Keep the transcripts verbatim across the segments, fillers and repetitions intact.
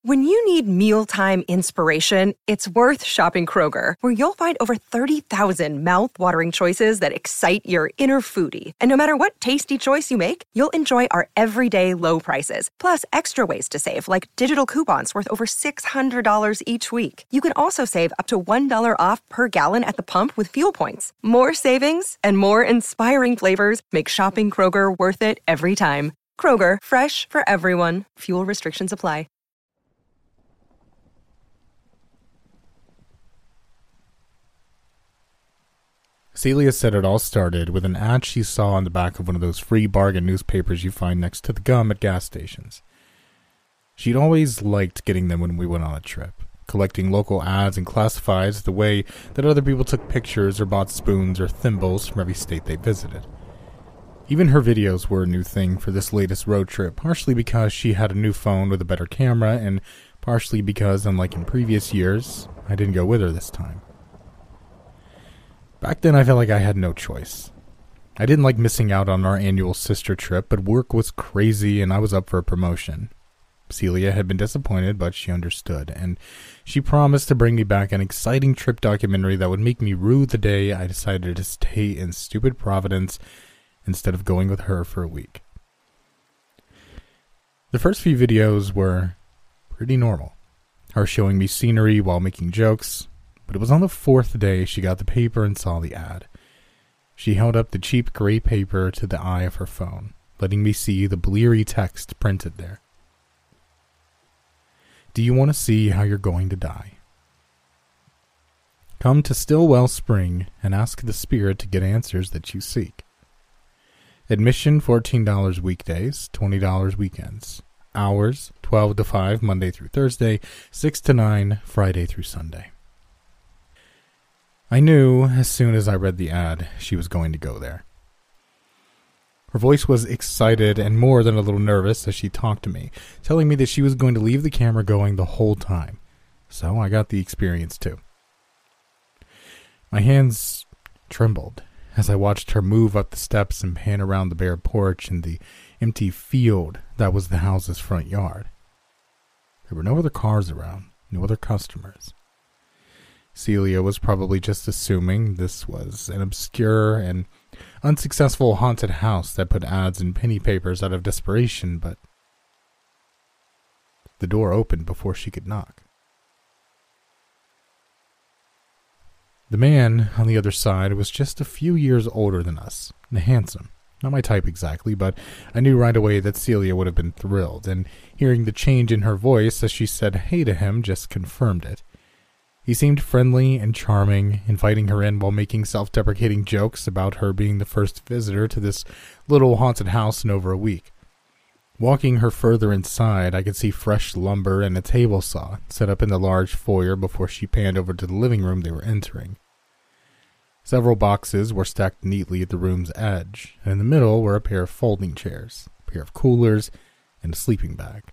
When you need mealtime inspiration, it's worth shopping Kroger, where you'll find over thirty thousand mouth-watering choices that excite your inner foodie. And no matter what tasty choice you make, you'll enjoy our everyday low prices, plus extra ways to save, like digital coupons worth over six hundred dollars each week. You can also save up to one dollar off per gallon at the pump with fuel points. More savings and more inspiring flavors make shopping Kroger worth it every time. Kroger, fresh for everyone. Fuel restrictions apply. Celia said it all started with an ad she saw on the back of one of those free bargain newspapers you find next to the gum at gas stations. She'd always liked getting them when we went on a trip, collecting local ads and classifieds the way that other people took pictures or bought spoons or thimbles from every state they visited. Even her videos were a new thing for this latest road trip, partially because she had a new phone with a better camera, and partially because, unlike in previous years, I didn't go with her this time. Back then, I felt like I had no choice. I didn't like missing out on our annual sister trip, but work was crazy and I was up for a promotion. Celia had been disappointed, but she understood, and she promised to bring me back an exciting trip documentary that would make me rue the day I decided to stay in stupid Providence instead of going with her for a week. The first few videos were pretty normal. Her showing me scenery while making jokes. But it was on the fourth day she got the paper and saw the ad. She held up the cheap gray paper to the eye of her phone, letting me see the bleary text printed there. Do you want to see how you're going to die? Come to Stillwell Spring and ask the spirit to get answers that you seek. Admission fourteen dollars weekdays, twenty dollars weekends. Hours twelve to five Monday through Thursday, six to nine Friday through Sunday. I knew as soon as I read the ad she was going to go there. Her voice was excited and more than a little nervous as she talked to me, telling me that she was going to leave the camera going the whole time. So I got the experience too. My hands trembled as I watched her move up the steps and pan around the bare porch and the empty field that was the house's front yard. There were no other cars around, no other customers. Celia was probably just assuming this was an obscure and unsuccessful haunted house that put ads in penny papers out of desperation, but the door opened before she could knock. The man on the other side was just a few years older than us, and handsome. Not my type exactly, but I knew right away that Celia would have been thrilled, and hearing the change in her voice as she said hey to him just confirmed it. He seemed friendly and charming, inviting her in while making self-deprecating jokes about her being the first visitor to this little haunted house in over a week. Walking her further inside, I could see fresh lumber and a table saw set up in the large foyer before she panned over to the living room they were entering. Several boxes were stacked neatly at the room's edge, and in the middle were a pair of folding chairs, a pair of coolers, and a sleeping bag.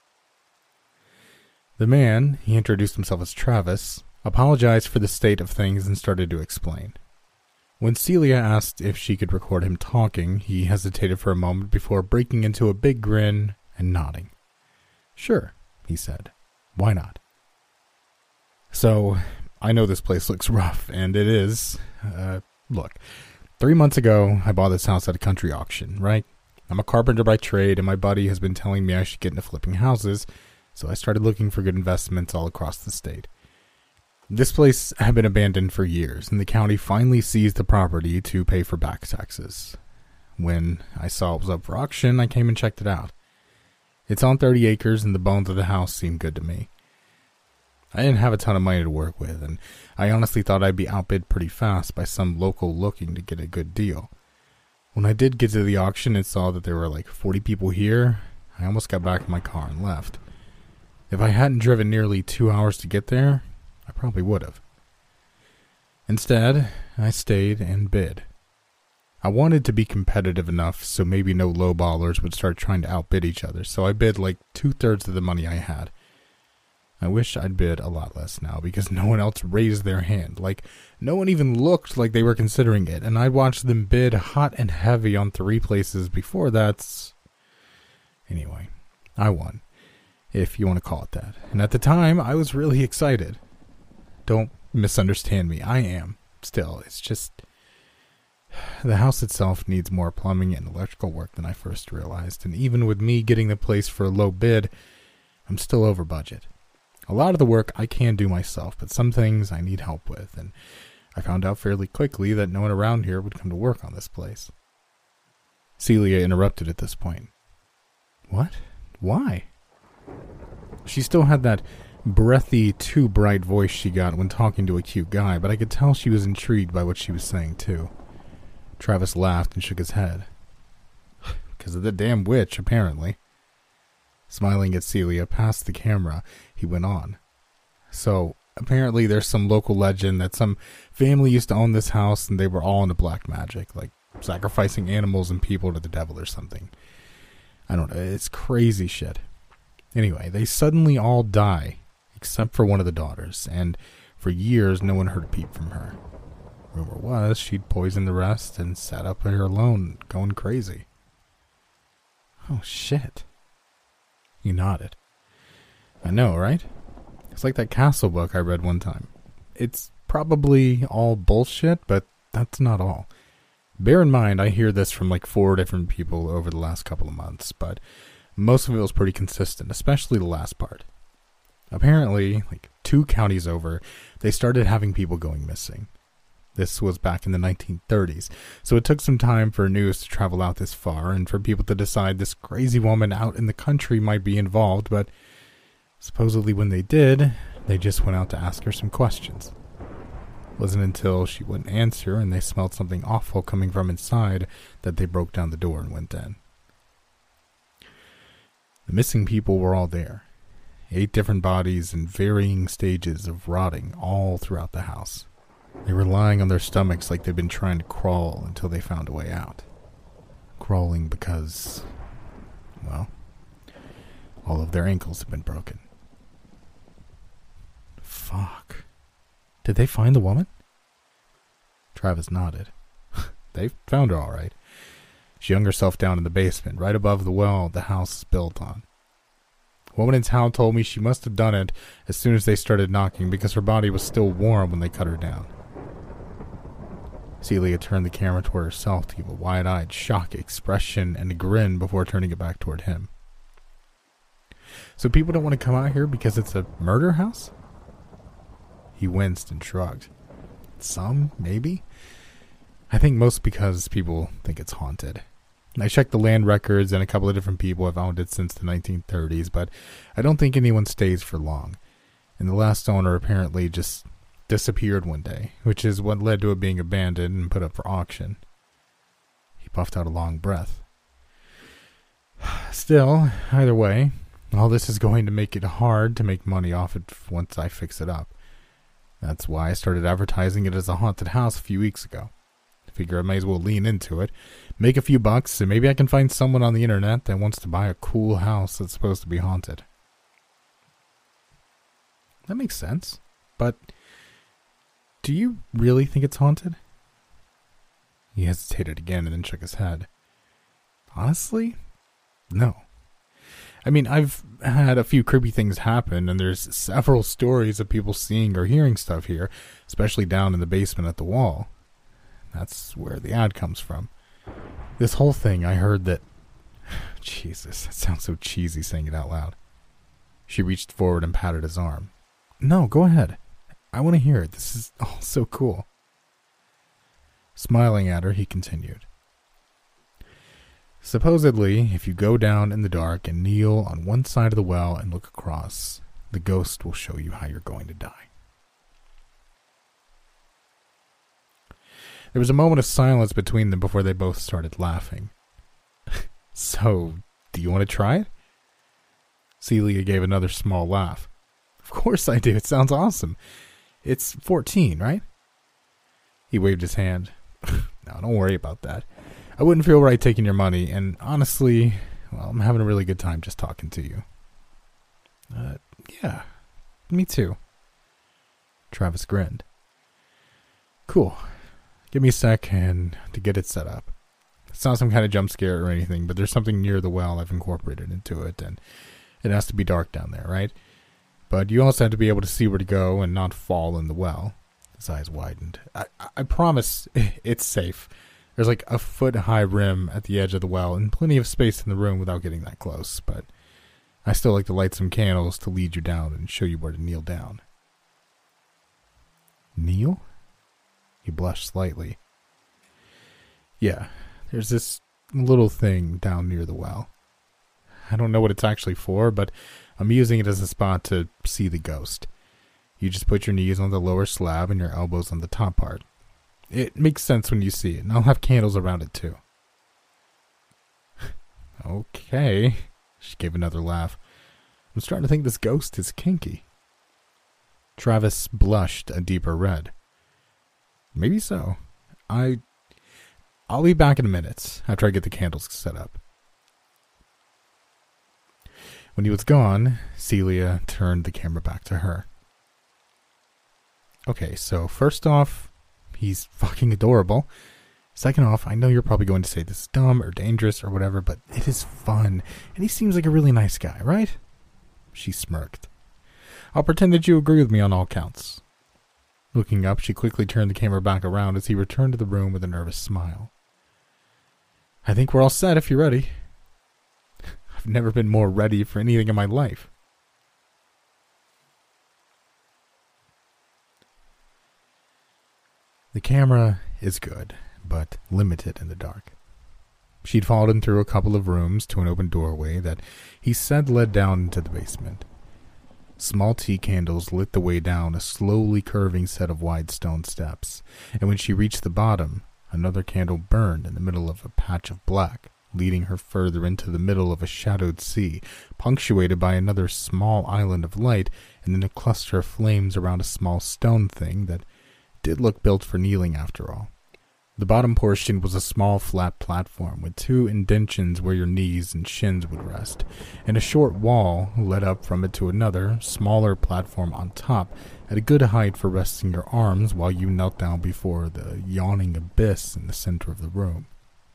The man, he introduced himself as Travis, apologized for the state of things and started to explain. When Celia asked if she could record him talking, he hesitated for a moment before breaking into a big grin and nodding. Sure, he said. Why not? So, I know this place looks rough, and it is. Uh, look, three months ago, I bought this house at a country auction, right? I'm a carpenter by trade, and my buddy has been telling me I should get into flipping houses, so I started looking for good investments all across the state. This place had been abandoned for years, and the county finally seized the property to pay for back taxes. When I saw it was up for auction, I came and checked it out. It's on thirty acres, and the bones of the house seemed good to me. I didn't have a ton of money to work with, and I honestly thought I'd be outbid pretty fast by some local looking to get a good deal. When I did get to the auction and saw that there were like forty people here, I almost got back in my car and left. If I hadn't driven nearly two hours to get there, I probably would have. Instead, I stayed and bid. I wanted to be competitive enough so maybe no lowballers would start trying to outbid each other, so I bid like two-thirds of the money I had. I wish I'd bid a lot less now because no one else raised their hand. Like, no one even looked like they were considering it, and I'd watched them bid hot and heavy on three places before that. Anyway, I won. if you want to call it that. And at the time, I was really excited. Don't misunderstand me. I am still. It's just the house itself needs more plumbing and electrical work than I first realized. And even with me getting the place for a low bid, I'm still over budget. A lot of the work I can do myself, but some things I need help with. And I found out fairly quickly that no one around here would come to work on this place. Celia interrupted at this point. What? Why? She still had that breathy, too bright voice she got when talking to a cute guy, but I could tell she was intrigued by what she was saying, too. Travis laughed and shook his head. Because of the damn witch, apparently. Smiling at Celia past the camera, he went on. So, apparently there's some local legend that some family used to own this house and they were all into black magic, like sacrificing animals and people to the devil or something. I don't know, it's crazy shit. Anyway, they suddenly all die, except for one of the daughters, and for years no one heard a peep from her. Rumor was she'd poisoned the rest and sat up there alone, going crazy. Oh, shit. You nodded. I know, right? It's like that Castle book I read one time. It's probably all bullshit, but that's not all. Bear in mind, I hear this from like four different people over the last couple of months, but most of it was pretty consistent, especially the last part. Apparently, like two counties over, they started having people going missing. This was back in the nineteen thirties, so it took some time for news to travel out this far and for people to decide this crazy woman out in the country might be involved, but supposedly when they did, they just went out to ask her some questions. It wasn't until she wouldn't answer and they smelled something awful coming from inside that they broke down the door and went in. The missing people were all there. Eight different bodies in varying stages of rotting all throughout the house. They were lying on their stomachs like they'd been trying to crawl until they found a way out. Crawling because, well, all of their ankles had been broken. Fuck. Did they find the woman? Travis nodded. They found her all right. She hung herself down in the basement, right above the well the house is built on. A woman in town told me she must have done it as soon as they started knocking because her body was still warm when they cut her down. Celia turned the camera toward herself to give a wide-eyed, shocked expression and a grin before turning it back toward him. So people don't want to come out here because it's a murder house? He winced and shrugged. Some, maybe. I think most because people think it's haunted. I checked the land records and a couple of different people have owned it since the nineteen thirties, but I don't think anyone stays for long. And the last owner apparently just disappeared one day, which is what led to it being abandoned and put up for auction. He puffed out a long breath. Still, either way, all this is going to make it hard to make money off it once I fix it up. That's why I started advertising it as a haunted house a few weeks ago. I figure I may as well lean into it, make a few bucks, and maybe I can find someone on the internet that wants to buy a cool house that's supposed to be haunted. That makes sense, but do you really think it's haunted? He hesitated again and then shook his head. Honestly, no. I mean, I've had a few creepy things happen, and there's several stories of people seeing or hearing stuff here, especially down in the basement at the wall. That's where the ad comes from. This whole thing, I heard that... Jesus, that sounds so cheesy saying it out loud. She reached forward and patted his arm. No, go ahead. I want to hear it. This is all so cool. Smiling at her, he continued. Supposedly, if you go down in the dark and kneel on one side of the well and look across, the ghost will show you how you're going to die. There was a moment of silence between them before they both started laughing. So, do you want to try it? Celia gave another small laugh. Of course I do. It sounds awesome. It's fourteen, right? He waved his hand. No, don't worry about that. I wouldn't feel right taking your money, and honestly, well, I'm having a really good time just talking to you. Uh, yeah, me too. Travis grinned. Cool. Give me a sec and to get it set up. It's not some kind of jump scare or anything, but there's something near the well I've incorporated into it, and It has to be dark down there, right? But you also have to be able to see where to go and not fall in the well. His eyes widened. I, I promise it's safe. There's like a foot-high rim at the edge of the well and plenty of space in the room without getting that close, but I still like to light some candles to lead you down and show you where to kneel down. Kneel? He blushed slightly. Yeah, there's this little thing down near the well. I don't know what it's actually for, but I'm using it as a spot to see the ghost. You just put your knees on the lower slab and your elbows on the top part. It makes sense when you see it, and I'll have candles around it too. Okay, she gave another laugh. I'm starting to think this ghost is kinky. Travis blushed a deeper red. Maybe so. I... I'll be back in a minute after I get the candles set up. When he was gone, Celia turned the camera back to her. Okay, so first off, he's fucking adorable. Second off, I know you're probably going to say this is dumb or dangerous or whatever, but it is fun, and he seems like a really nice guy, right? She smirked. I'll pretend that you agree with me on all counts. Looking up, she quickly turned the camera back around as he returned to the room with a nervous smile. I think we're all set if you're ready. I've never been more ready for anything in my life. The camera is good, but limited in the dark. She'd fallen through a couple of rooms to an open doorway that he said led down into the basement. Small tea candles lit the way down a slowly curving set of wide stone steps, and when she reached the bottom, another candle burned in the middle of a patch of black, leading her further into the middle of a shadowed sea, punctuated by another small island of light, and then a cluster of flames around a small stone thing that did look built for kneeling after all. The bottom portion was a small flat platform with two indentions where your knees and shins would rest, and a short wall led up from it to another, smaller platform on top at a good height for resting your arms while you knelt down before the yawning abyss in the center of the room.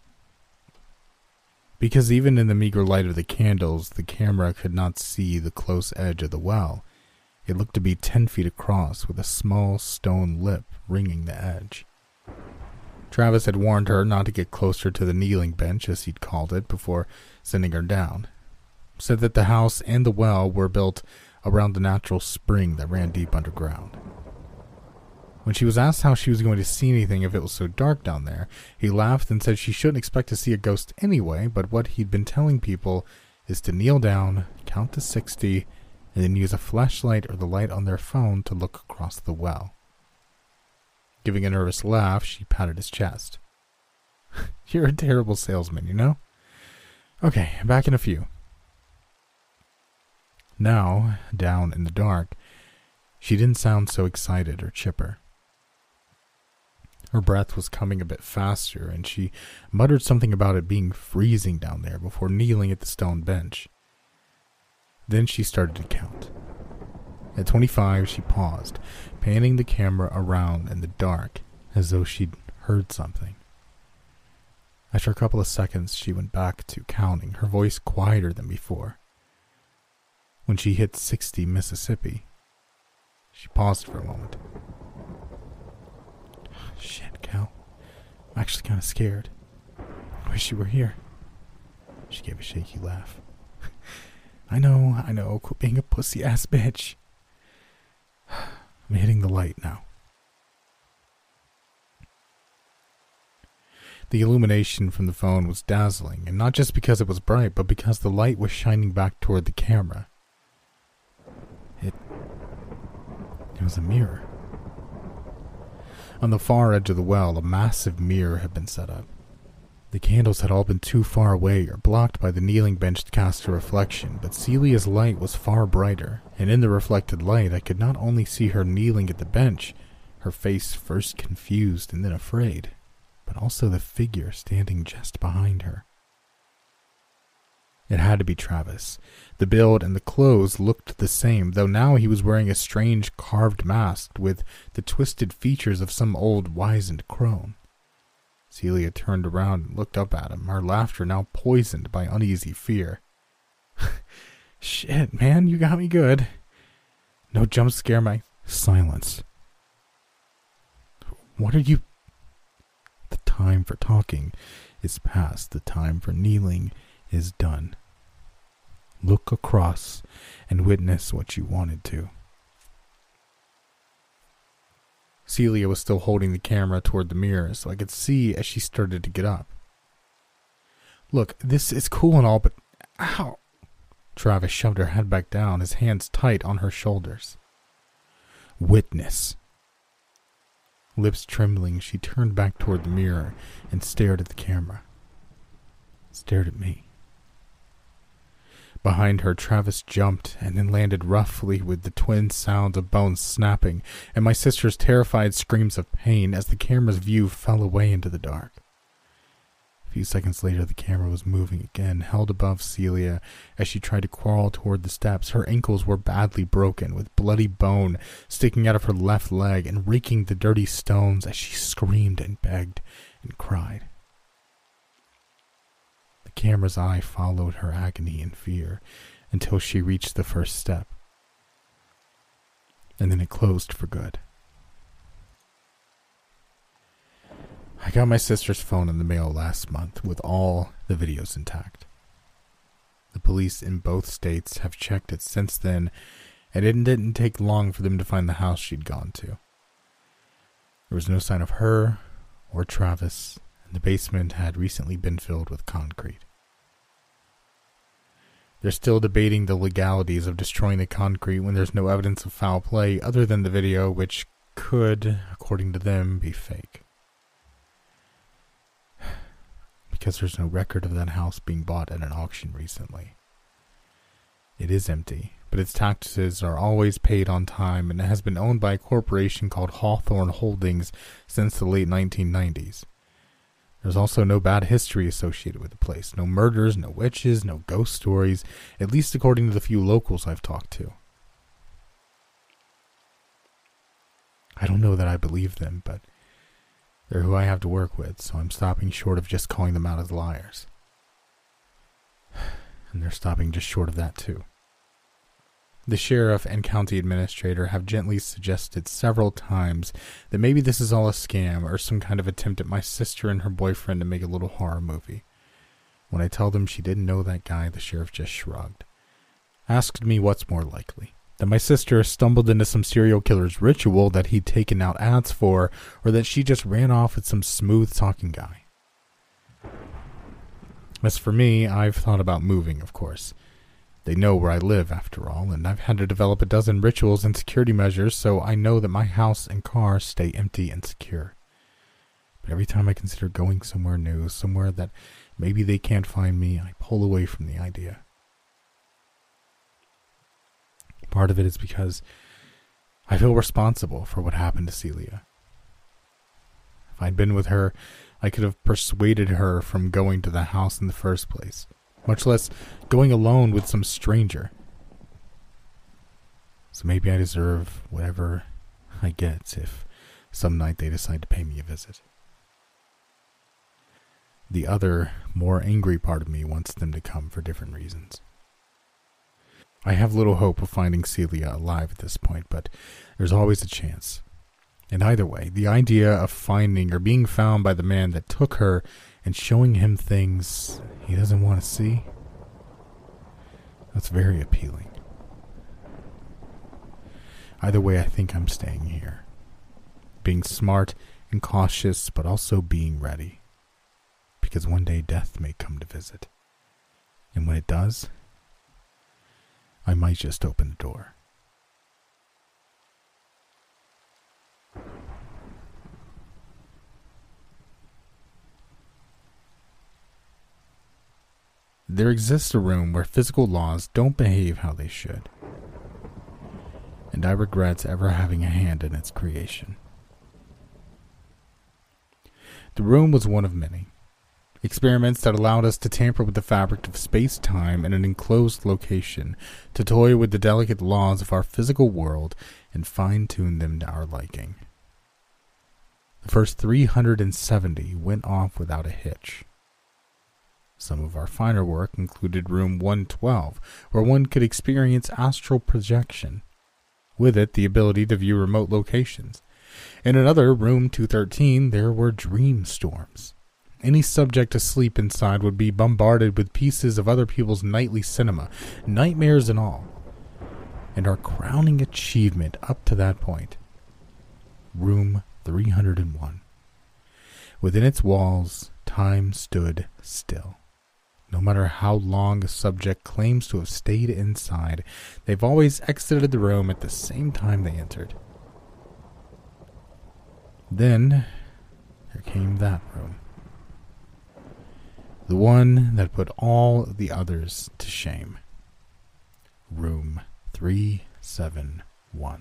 Because even in the meager light of the candles, the camera could not see the close edge of the well. It looked to be ten feet across with a small stone lip ringing the edge. Travis had warned her not to get closer to the kneeling bench, as he'd called it, before sending her down. Said that the house and the well were built around the natural spring that ran deep underground. When she was asked how she was going to see anything if it was so dark down there, he laughed and said she shouldn't expect to see a ghost anyway, but what he'd been telling people is to kneel down, count to sixty, and then use a flashlight or the light on their phone to look across the well. Giving a nervous laugh, she patted his chest. You're a terrible salesman, you know? Okay, back in a few. Now, down in the dark, she didn't sound so excited or chipper. Her breath was coming a bit faster, and she muttered something about it being freezing down there before kneeling at the stone bench. Then she started to count. At twenty-five, she paused, panning the camera around in the dark, as though she'd heard something. After a couple of seconds, she went back to counting, her voice quieter than before. When she hit sixty Mississippi, she paused for a moment. Shit, Cal. I'm actually kind of scared. I wish you were here. She gave a shaky laugh. I know, I know, quit being a pussy-ass bitch. I'm hitting the light now. The illumination from the phone was dazzling, and not just because it was bright, but because the light was shining back toward the camera. It... It was a mirror. On the far edge of the well, a massive mirror had been set up. The candles had all been too far away or blocked by the kneeling bench to cast a reflection, but Celia's light was far brighter, and in the reflected light I could not only see her kneeling at the bench, her face first confused and then afraid, but also the figure standing just behind her. It had to be Travis. The build and the clothes looked the same, though now he was wearing a strange carved mask with the twisted features of some old wizened crone. Celia turned around and looked up at him, her laughter now poisoned by uneasy fear. Shit, man, you got me good. No jump scare, my silence. What are you... The time for talking is past. The time for kneeling is done. Look across and witness what you wanted to. Celia was still holding the camera toward the mirror so I could see as she started to get up. Look, this is cool and all, but ow! Travis shoved her head back down, his hands tight on her shoulders. Witness. Lips trembling, she turned back toward the mirror and stared at the camera. Stared at me. Behind her, Travis jumped and then landed roughly with the twin sounds of bones snapping and my sister's terrified screams of pain as the camera's view fell away into the dark. A few seconds later, the camera was moving again, held above Celia as she tried to crawl toward the steps. Her ankles were badly broken, with bloody bone sticking out of her left leg and raking the dirty stones as she screamed and begged and cried. The camera's eye followed her agony and fear until she reached the first step. And then it closed for good. I got my sister's phone in the mail last month with all the videos intact. The police in both states have checked it since then, and it didn't take long for them to find the house she'd gone to. There was no sign of her or Travis, and the basement had recently been filled with concrete. They're still debating the legalities of destroying the concrete when there's no evidence of foul play other than the video, which could, according to them, be fake. Because there's no record of that house being bought at an auction recently. It is empty, but its taxes are always paid on time, and it has been owned by a corporation called Hawthorne Holdings since the late nineteen nineties. There's also no bad history associated with the place. No murders, no witches, no ghost stories, at least according to the few locals I've talked to. I don't know that I believe them, but they're who I have to work with, so I'm stopping short of just calling them out as liars. And they're stopping just short of that too. The sheriff and county administrator have gently suggested several times that maybe this is all a scam or some kind of attempt at my sister and her boyfriend to make a little horror movie. When I tell them she didn't know that guy, the sheriff just shrugged. Asked me what's more likely. That my sister stumbled into some serial killer's ritual that he'd taken out ads for, or that she just ran off with some smooth-talking guy. As for me, I've thought about moving, of course. They know where I live, after all, and I've had to develop a dozen rituals and security measures so I know that my house and car stay empty and secure. But every time I consider going somewhere new, somewhere that maybe they can't find me, I pull away from the idea. Part of it is because I feel responsible for what happened to Celia. If I'd been with her, I could have persuaded her from going to the house in the first place, much less going alone with some stranger. So maybe I deserve whatever I get if some night they decide to pay me a visit. The other, more angry part of me wants them to come for different reasons. I have little hope of finding Celia alive at this point, but there's always a chance. And either way, the idea of finding or being found by the man that took her and showing him things he doesn't want to see, that's very appealing. Either way, I think I'm staying here. Being smart and cautious, but also being ready. Because one day death may come to visit. And when it does, I might just open the door. There exists a room where physical laws don't behave how they should. And I regret ever having a hand in its creation. The room was one of many. Experiments that allowed us to tamper with the fabric of space-time in an enclosed location, to toy with the delicate laws of our physical world and fine-tune them to our liking. The first three hundred seventy went off without a hitch. Some of our finer work included room one twelve, where one could experience astral projection, with it the ability to view remote locations. In another, room two thirteen, there were dream storms. Any subject asleep inside would be bombarded with pieces of other people's nightly cinema, nightmares and all. And our crowning achievement up to that point, room three hundred one. Within its walls, time stood still. No matter how long a subject claims to have stayed inside, they've always exited the room at the same time they entered. Then, there came that room. The one that put all the others to shame. Room three seventy-one.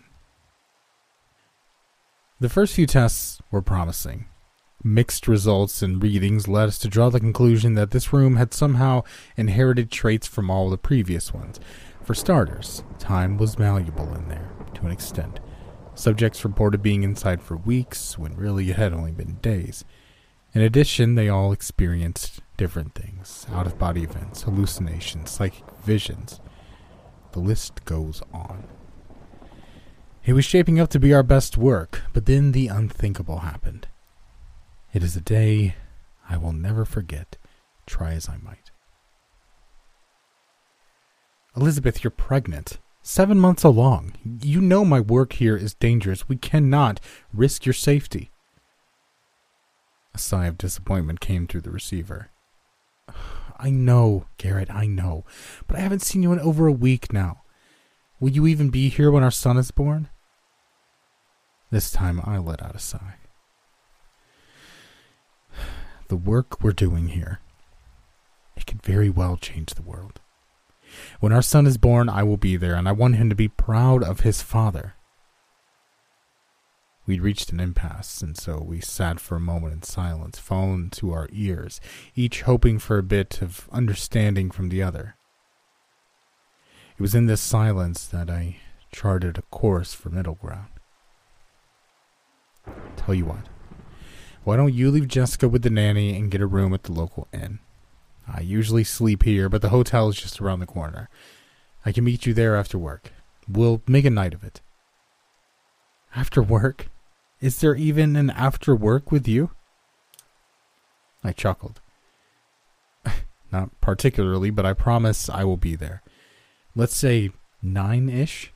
The first few tests were promising. Mixed results and readings led us to draw the conclusion that this room had somehow inherited traits from all the previous ones. For starters, time was malleable in there, to an extent. Subjects reported being inside for weeks, when really it had only been days. In addition, they all experienced different things, out-of-body events, hallucinations, psychic visions. The list goes on. It was shaping up to be our best work, but then the unthinkable happened. It is a day I will never forget, try as I might. Elizabeth, you're pregnant. Seven months along. You know my work here is dangerous. We cannot risk your safety. A sigh of disappointment came through the receiver. I know, Garrett, I know. But I haven't seen you in over a week now. Will you even be here when our son is born? This time I let out a sigh. The work we're doing here, it could very well change the world. When our son is born, I will be there, and I want him to be proud of his father. We'd reached an impasse, and so we sat for a moment in silence, phone to our ears, each hoping for a bit of understanding from the other. It was in this silence that I charted a course for middle ground. Tell you what. Why don't you leave Jessica with the nanny and get a room at the local inn? I usually sleep here, but the hotel is just around the corner. I can meet you there after work. We'll make a night of it. After work? Is there even an after work with you? I chuckled. Not particularly, but I promise I will be there. Let's say nine-ish?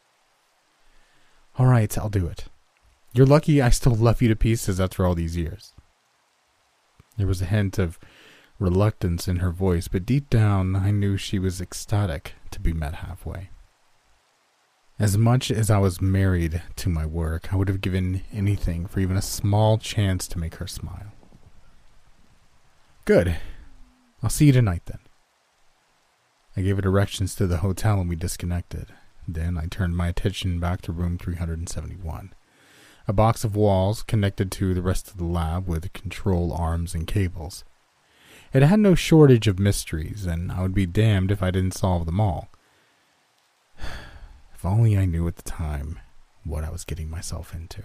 All right, I'll do it. You're lucky I still love you to pieces after all these years. There was a hint of reluctance in her voice, but deep down I knew she was ecstatic to be met halfway. As much as I was married to my work, I would have given anything for even a small chance to make her smile. Good. I'll see you tonight then. I gave her directions to the hotel and we disconnected. Then I turned my attention back to room three seventy-one. A box of walls connected to the rest of the lab with control arms and cables. It had no shortage of mysteries, and I would be damned if I didn't solve them all. If only I knew at the time what I was getting myself into.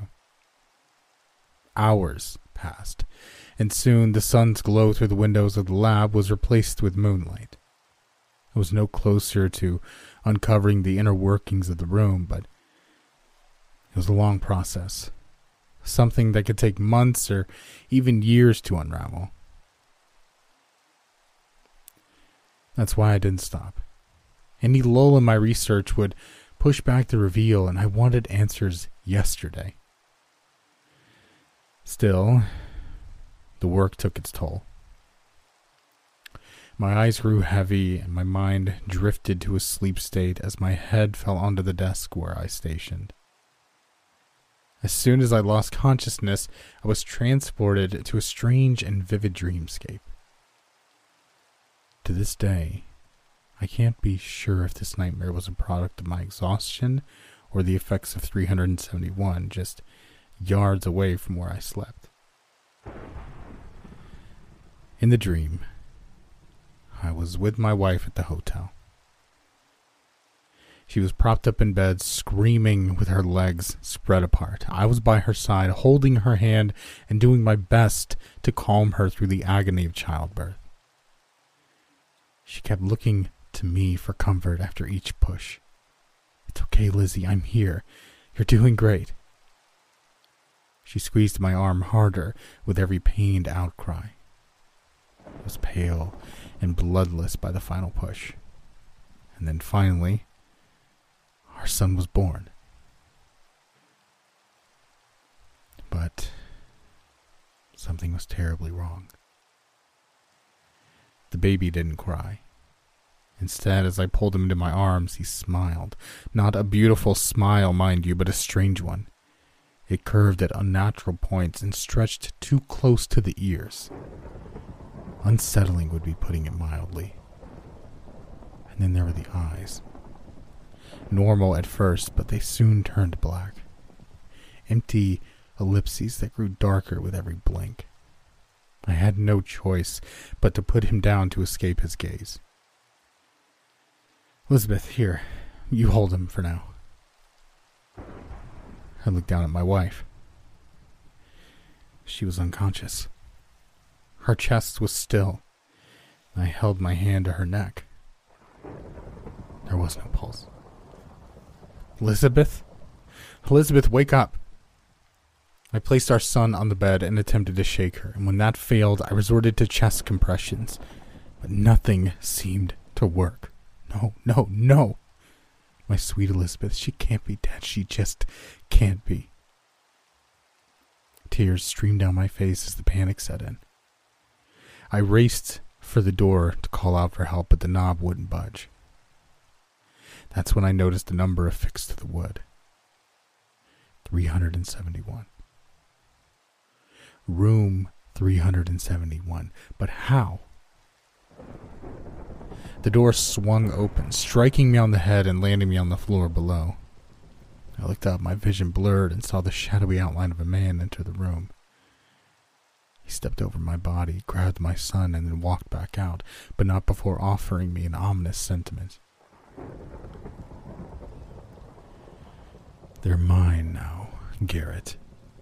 Hours passed, and soon the sun's glow through the windows of the lab was replaced with moonlight. I was no closer to uncovering the inner workings of the room, but it was a long process, something that could take months or even years to unravel. That's why I didn't stop. Any lull in my research would push back the reveal, and I wanted answers yesterday. Still, the work took its toll. My eyes grew heavy, and my mind drifted to a sleep state as my head fell onto the desk where I stationed. As soon as I lost consciousness, I was transported to a strange and vivid dreamscape. To this day, I can't be sure if this nightmare was a product of my exhaustion or the effects of three seventy-one, just yards away from where I slept. In the dream, I was with my wife at the hotel. She was propped up in bed, screaming with her legs spread apart. I was by her side, holding her hand and doing my best to calm her through the agony of childbirth. She kept looking to me for comfort after each push. "It's okay, Lizzie, I'm here. You're doing great." She squeezed my arm harder with every pained outcry. I was pale and bloodless by the final push. And then finally, our son was born. But something was terribly wrong. The baby didn't cry. Instead, as I pulled him into my arms, he smiled. Not a beautiful smile, mind you, but a strange one. It curved at unnatural points and stretched too close to the ears. Unsettling would be putting it mildly. And then there were the eyes. Normal at first, but they soon turned black. Empty ellipses that grew darker with every blink. I had no choice but to put him down to escape his gaze. "Elizabeth, here, you hold him for now." I looked down at my wife. She was unconscious. Her chest was still. I held my hand to her neck. There was no pulse. "Elizabeth? Elizabeth, wake up!" I placed our son on the bed and attempted to shake her, and when that failed, I resorted to chest compressions. But nothing seemed to work. No, no, no! My sweet Elizabeth, she can't be dead. She just can't be. Tears streamed down my face as the panic set in. I raced for the door to call out for help, but the knob wouldn't budge. That's when I noticed the number affixed to the wood. three hundred seventy-one. Room three hundred seventy-one. But how? The door swung open, striking me on the head and landing me on the floor below. I looked up, my vision blurred, and saw the shadowy outline of a man enter the room. He stepped over my body, grabbed my son, and then walked back out, but not before offering me an ominous sentiment. "They're mine now, Garrett."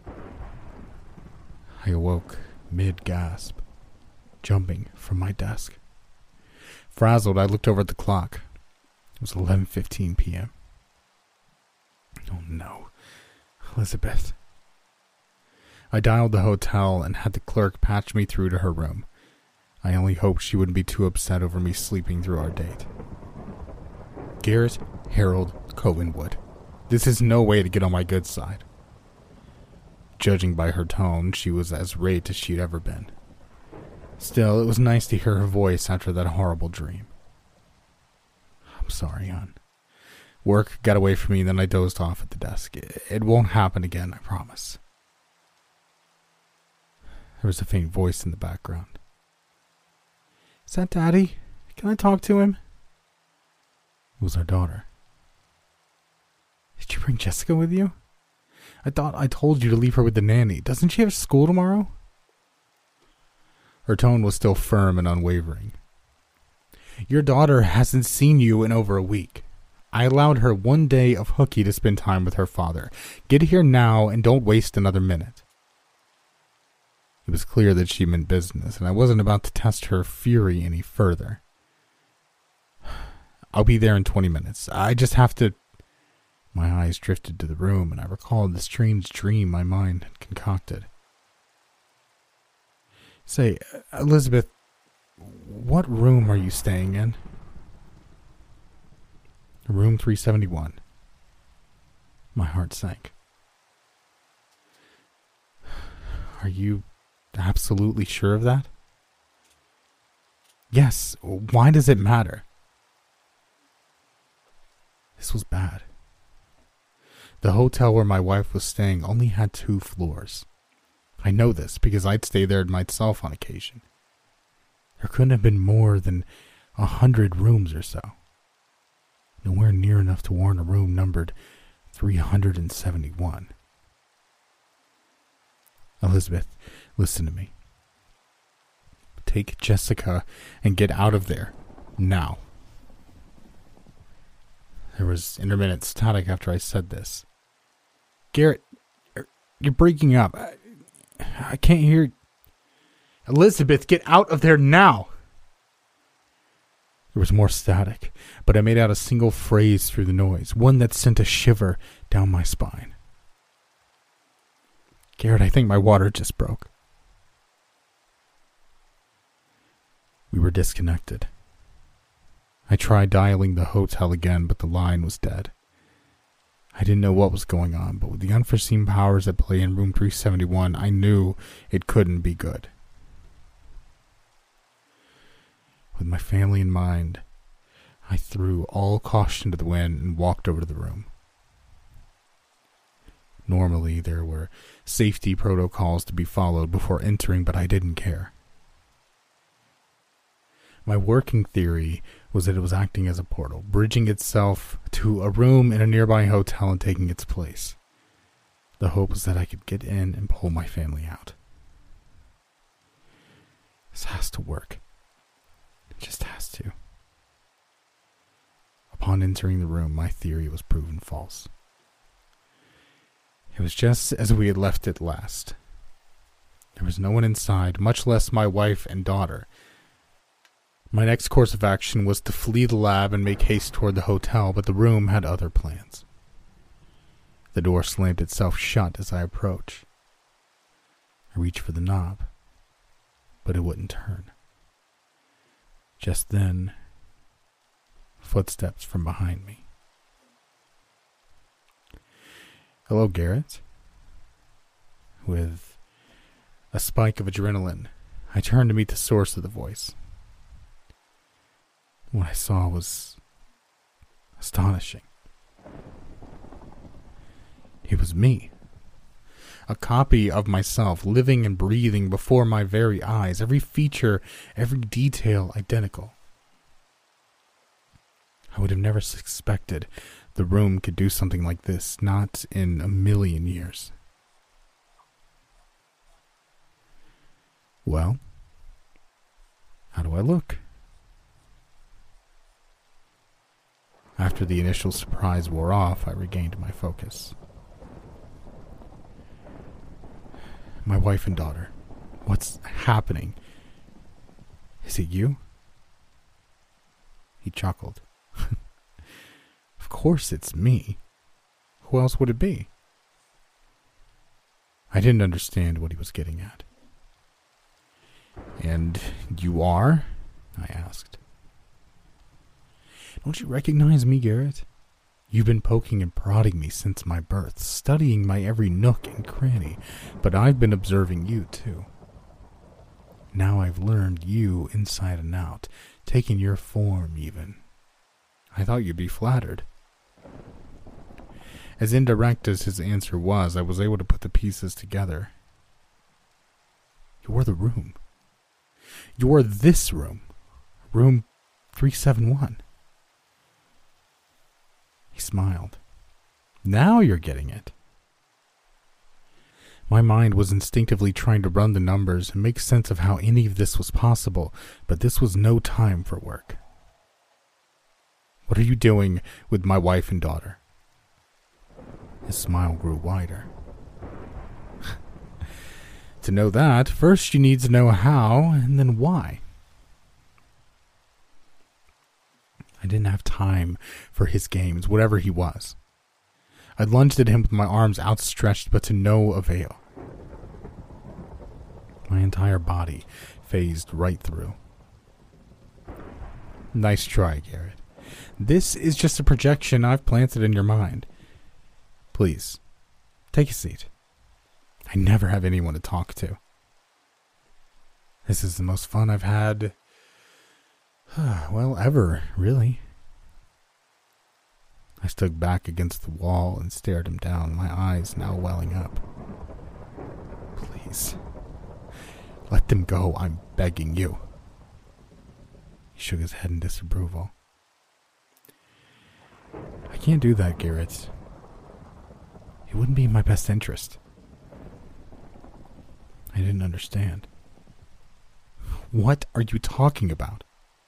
I awoke mid-gasp, jumping from my desk. Frazzled, I looked over at the clock. It was eleven fifteen p.m. Oh no, Elizabeth. I dialed the hotel and had the clerk patch me through to her room. I only hoped she wouldn't be too upset over me sleeping through our date. Garrett Harold Covenwood. This is no way to get on my good side. Judging by her tone, she was as rate as she'd ever been. Still, it was nice to hear her voice after that horrible dream. "I'm sorry, hon. Work got away from me, then I dozed off at the desk. It, it won't happen again, I promise." There was a faint voice in the background. "Is that Daddy? Can I talk to him?" It was our daughter. "Did you bring Jessica with you? I thought I told you to leave her with the nanny. Doesn't she have school tomorrow?" Her tone was still firm and unwavering. "Your daughter hasn't seen you in over a week. I allowed her one day of hooky to spend time with her father. Get here now and don't waste another minute." It was clear that she meant business, and I wasn't about to test her fury any further. "I'll be there in twenty minutes. I just have to..." My eyes drifted to the room, and I recalled the strange dream my mind had concocted. "Say, Elizabeth, what room are you staying in?" "Room three seventy-one. My heart sank. "Are you absolutely sure of that?" "Yes. Why does it matter?" This was bad. The hotel where my wife was staying only had two floors. I know this because I'd stay there myself on occasion. There couldn't have been more than a hundred rooms or so. Nowhere near enough to warrant a room numbered three hundred seventy-one. "Elizabeth, listen to me. Take Jessica and get out of there. Now." There was intermittent static after I said this. "Garrett, you're breaking up. I, I can't hear..." "Elizabeth, get out of there now!" There was more static, but I made out a single phrase through the noise, one that sent a shiver down my spine. Garrett, I think my water just broke. We were disconnected. I tried dialing the hotel again, but the line was dead. I didn't know what was going on, but with the unforeseen powers at play in room three seventy-one, I knew it couldn't be good. With my family in mind, I threw all caution to the wind and walked over to the room. Normally, there were safety protocols to be followed before entering, but I didn't care. My working theory was that it was acting as a portal, bridging itself to a room in a nearby hotel and taking its place. The hope was that I could get in and pull my family out. This has to work. It just has to. Upon entering the room, my theory was proven false. It was just as we had left it last. There was no one inside, much less my wife and daughter. My next course of action was to flee the lab and make haste toward the hotel, but the room had other plans. The door slammed itself shut as I approached. I reached for the knob, but it wouldn't turn. Just then, footsteps from behind me. Hello, Garrett. With a spike of adrenaline, I turned to meet the source of the voice. What I saw was astonishing. It was me. A copy of myself, living and breathing before my very eyes, every feature, every detail identical. I would have never suspected the room could do something like this, not in a million years. Well, how do I look? After the initial surprise wore off, I regained my focus. My wife and daughter. What's happening? Is it you? He chuckled. Of course it's me. Who else would it be? I didn't understand what he was getting at. And you are? I asked. Don't you recognize me, Garrett? You've been poking and prodding me since my birth, studying my every nook and cranny, but I've been observing you, too. Now I've learned you inside and out, taken your form, even. I thought you'd be flattered. As indirect as his answer was, I was able to put the pieces together. You're the room. You're this room. Room three seventy-one. He smiled. Now you're getting it. My mind was instinctively trying to run the numbers and make sense of how any of this was possible, but this was no time for work. What are you doing with my wife and daughter? His smile grew wider. To know that, first you need to know how, and then why. I didn't have time for his games, whatever he was. I lunged at him with my arms outstretched, but to no avail. My entire body phased right through. Nice try, Garrett. This is just a projection I've planted in your mind. Please, take a seat. I never have anyone to talk to. This is the most fun I've had, well, ever, really. I stood back against the wall and stared him down, my eyes now welling up. Please, let them go, I'm begging you. He shook his head in disapproval. I can't do that, Garrett. It wouldn't be in my best interest. I didn't understand. What are you talking about?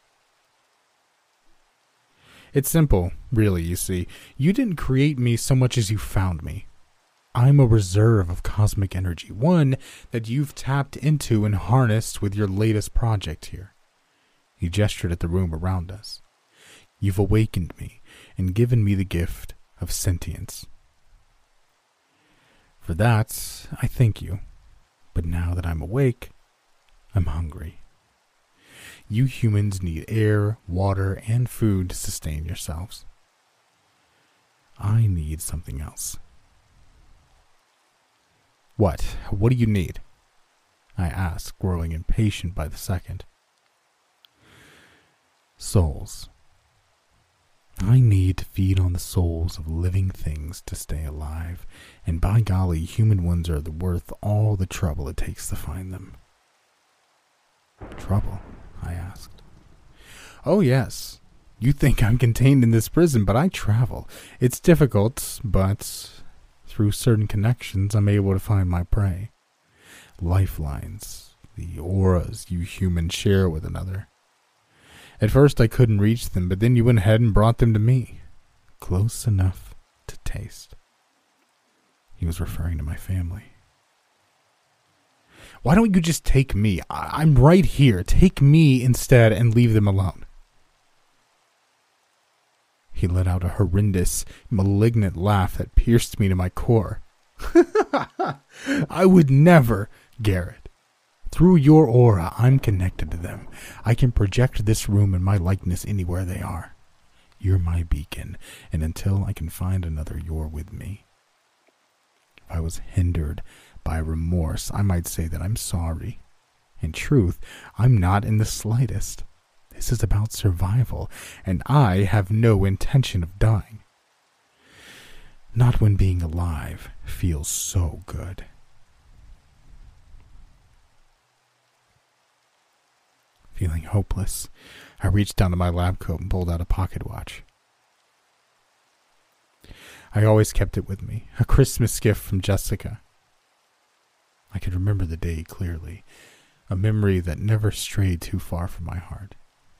It's simple, really, you see. You didn't create me so much as you found me. I'm a reserve of cosmic energy, one that you've tapped into and harnessed with your latest project here. He gestured at the room around us. You've awakened me and given me the gift of sentience. For that, I thank you. But now that I'm awake, I'm hungry. You humans need air, water, and food to sustain yourselves. I need something else. What? What do you need? I asked, growing impatient by the second. Souls. I need to feed on the souls of living things to stay alive, and by golly, human ones are worth all the trouble it takes to find them. Trouble? I asked. Oh yes. You think I'm contained in this prison, but I travel. It's difficult, but through certain connections, I'm able to find my prey. Lifelines, the auras you humans share with another. At first I couldn't reach them, but then you went ahead and brought them to me. Close enough to taste. He was referring to my family. Why don't you just take me? I- I'm right here. Take me instead and leave them alone. He let out a horrendous, malignant laugh that pierced me to my core. I would never, Garrett. Through your aura, I'm connected to them. I can project this room and my likeness anywhere they are. You're my beacon, and until I can find another, you're with me. If I was hindered by remorse, I might say that I'm sorry. In truth, I'm not in the slightest. This is about survival, and I have no intention of dying. Not when being alive feels so good. Feeling hopeless, I reached down to my lab coat and pulled out a pocket watch. I always kept it with me, a Christmas gift from Jessica. I could remember the day clearly, a memory that never strayed too far from my heart.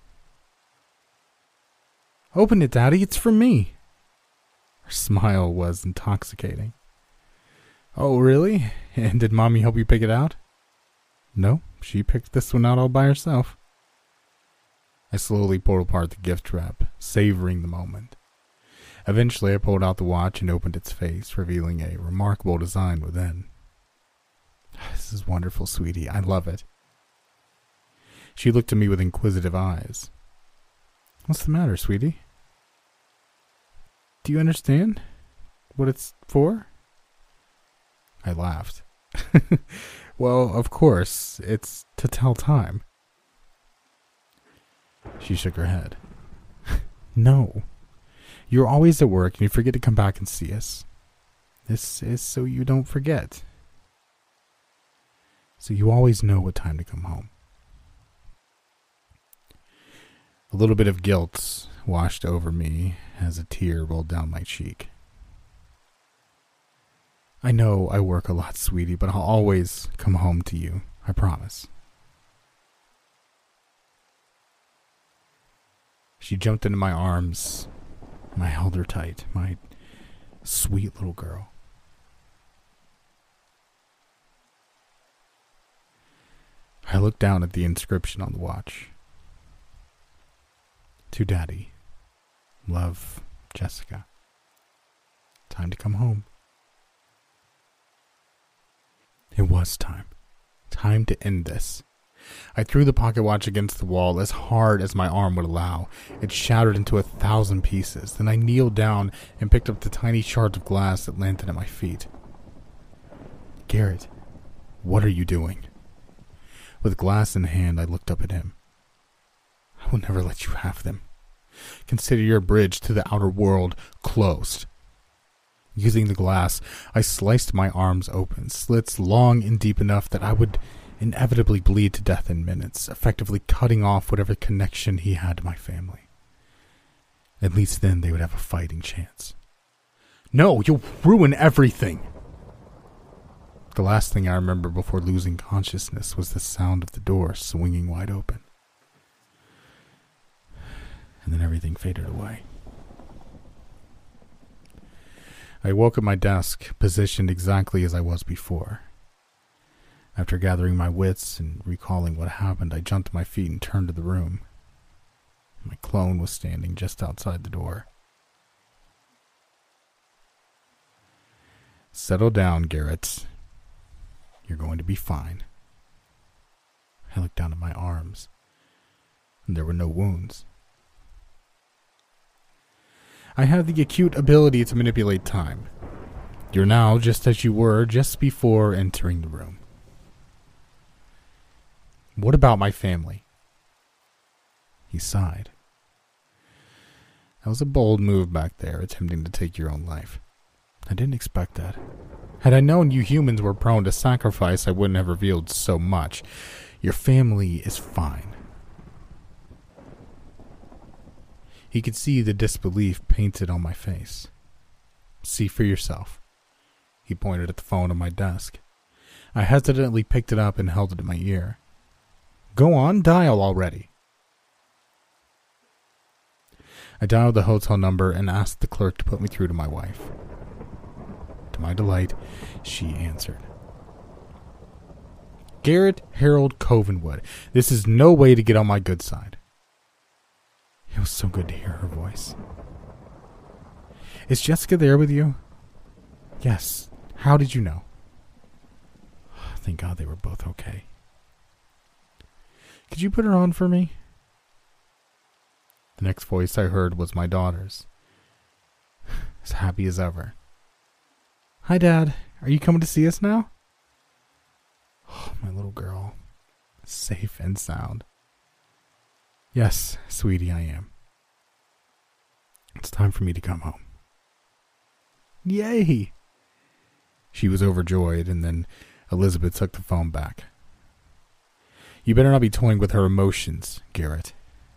Open it, Daddy, it's for me. Her smile was intoxicating. Oh, really? And did Mommy help you pick it out? No, she picked this one out all by herself. I slowly pulled apart the gift wrap, savoring the moment. Eventually, I pulled out the watch and opened its face, revealing a remarkable design within. This is wonderful, sweetie. I love it. She looked at me with inquisitive eyes. What's the matter, sweetie? Do you understand what it's for? I laughed. Well, of course, it's to tell time. She shook her head. No. You're always at work and you forget to come back and see us. This is so you don't forget. So you always know what time to come home. A little bit of guilt washed over me as a tear rolled down my cheek. I know I work a lot, sweetie, but I'll always come home to you. I promise. She jumped into my arms, and I held her tight, my sweet little girl. I looked down at the inscription on the watch. To Daddy. Love, Jessica. Time to come home. It was time. Time to end this. I threw the pocket watch against the wall as hard as my arm would allow. It shattered into a thousand pieces. Then I kneeled down and picked up the tiny shards of glass that landed at my feet. Garrett, what are you doing? With glass in hand, I looked up at him. I will never let you have them. Consider your bridge to the outer world closed. Using the glass, I sliced my arms open, slits long and deep enough that I would inevitably bleed to death in minutes, effectively cutting off whatever connection he had to my family. At least then they would have a fighting chance. No, you'll ruin everything! The last thing I remember before losing consciousness was the sound of the door swinging wide open. And then everything faded away. I woke at my desk, positioned exactly as I was before. After gathering my wits and recalling what happened, I jumped to my feet and turned to the room. My clone was standing just outside the door. "Settle down, Garrett. You're going to be fine." I looked down at my arms, and there were no wounds. "I have the acute ability to manipulate time. You're now just as you were just before entering the room." "What about my family?" He sighed. "That was a bold move back there, attempting to take your own life. I didn't expect that. Had I known you humans were prone to sacrifice, I wouldn't have revealed so much. Your family is fine." He could see the disbelief painted on my face. "See for yourself." He pointed at the phone on my desk. I hesitantly picked it up and held it to my ear. "Go on, dial already." I dialed the hotel number and asked the clerk to put me through to my wife. To my delight, she answered. "Garrett Harold Covenwood, this is no way to get on my good side." It was so good to hear her voice. "Is Jessica there with you?" "Yes. How did you know?" Thank God they were both okay. "Could you put her on for me?" The next voice I heard was my daughter's. As happy as ever. "Hi, Dad. Are you coming to see us now?" Oh, my little girl. Safe and sound. "Yes, sweetie, I am. It's time for me to come home." "Yay!" She was overjoyed, and then Elizabeth took the phone back. "You better not be toying with her emotions, Garrett."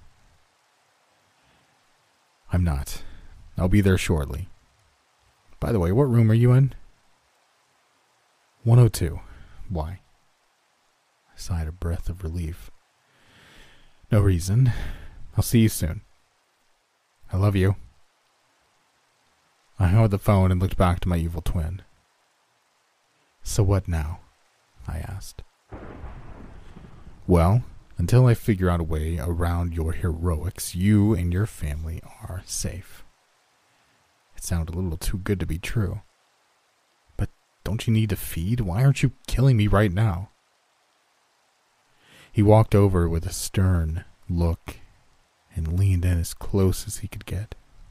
"I'm not. I'll be there shortly. By the way, what room are you in?" one oh two. Why?" I sighed a breath of relief. "No reason. I'll see you soon. I love you." I hung up the phone and looked back to my evil twin. "So what now?" I asked. "Well, until I figure out a way around your heroics, you and your family are safe." It sounded a little too good to be true. "But don't you need to feed? Why aren't you killing me right now?" He walked over with a stern look and leaned in as close as he could get.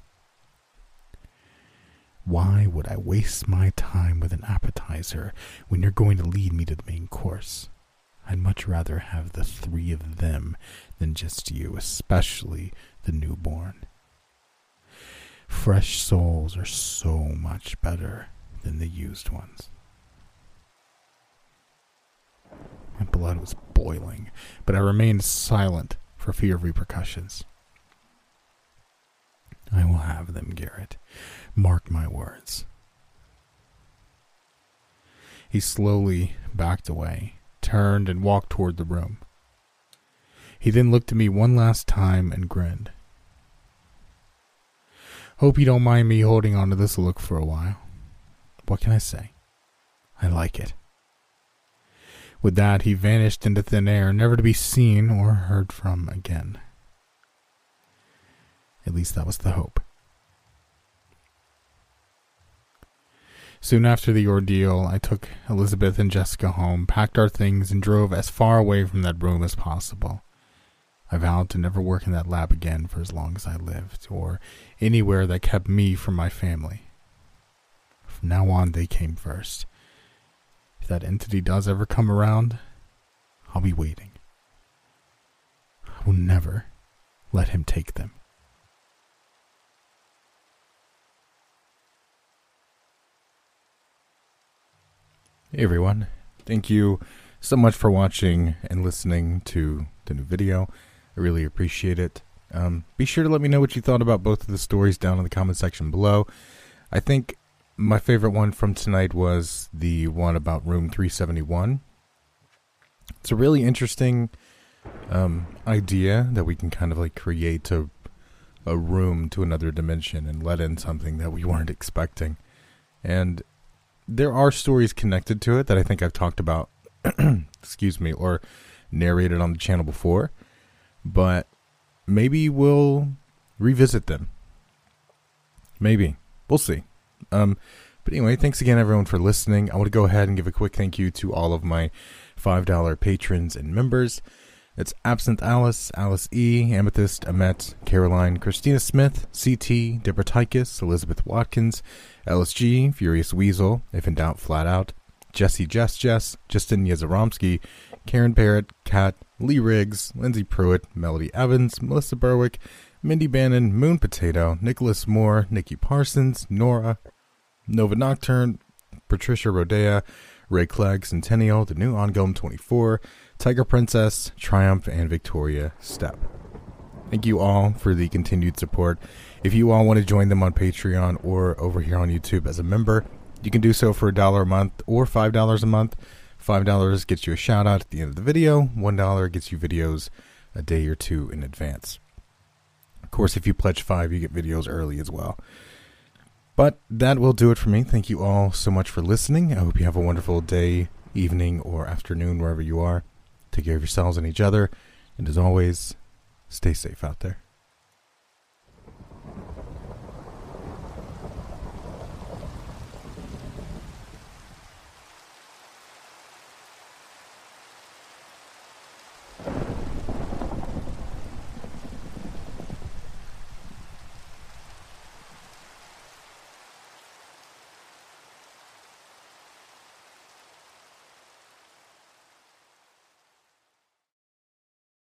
"Why would I waste my time with an appetizer when you're going to lead me to the main course? I'd much rather have the three of them than just you, especially the newborn. Fresh souls are so much better than the used ones." My blood was boiling, but I remained silent for fear of repercussions. "I will have them, Garrett. Mark my words." He slowly backed away, turned, and walked toward the room. He then looked at me one last time and grinned. "Hope you don't mind me holding on to this look for a while. What can I say? I like it." With that, he vanished into thin air, never to be seen or heard from again. At least that was the hope. Soon after the ordeal, I took Elizabeth and Jessica home, packed our things, and drove as far away from that room as possible. I vowed to never work in that lab again for as long as I lived, or anywhere that kept me from my family. From now on, they came first. If that entity does ever come around, I'll be waiting. I will never let him take them. Hey everyone, thank you so much for watching and listening to the new video. I really appreciate it. Um, be sure to let me know what you thought about both of the stories down in the comment section below. I think my favorite one from tonight was the one about room three seventy-one. It's a really interesting um, idea that we can kind of like create a, a room to another dimension and let in something that we weren't expecting. And there are stories connected to it that I think I've talked about, excuse me, or narrated on the channel before. But maybe we'll revisit them. Maybe. We'll see. Um, but anyway, thanks again, everyone, for listening. I want to go ahead and give a quick thank you to all of my five dollar patrons and members. It's Absinthe Alice, Alice E., Amethyst, Amet, Caroline, Christina Smith, C T, Deborah Tykus, Elizabeth Watkins, L S G, Furious Weasel, If in Doubt, Flat Out, Jesse Jess Jess, Justin Yezeromsky, Karen Parrott, Kat, Lee Riggs, Lindsay Pruitt, Melody Evans, Melissa Berwick, Mindy Bannon, Moon Potato, Nicholas Moore, Nikki Parsons, Nora, Nova Nocturne, Patricia Rodea, Ray Clegg, Centennial, The New Ongome twenty-four, Tiger Princess, Triumph, and Victoria Step. Thank you all for the continued support. If you all want to join them on Patreon or over here on YouTube as a member, you can do so for a dollar a month or five dollars a month. five dollars gets you a shout out at the end of the video. one dollar gets you videos a day or two in advance. Of course, if you pledge five, you get videos early as well. But that will do it for me. Thank you all so much for listening. I hope you have a wonderful day, evening, or afternoon, wherever you are. Take care of yourselves and each other. And as always, stay safe out there.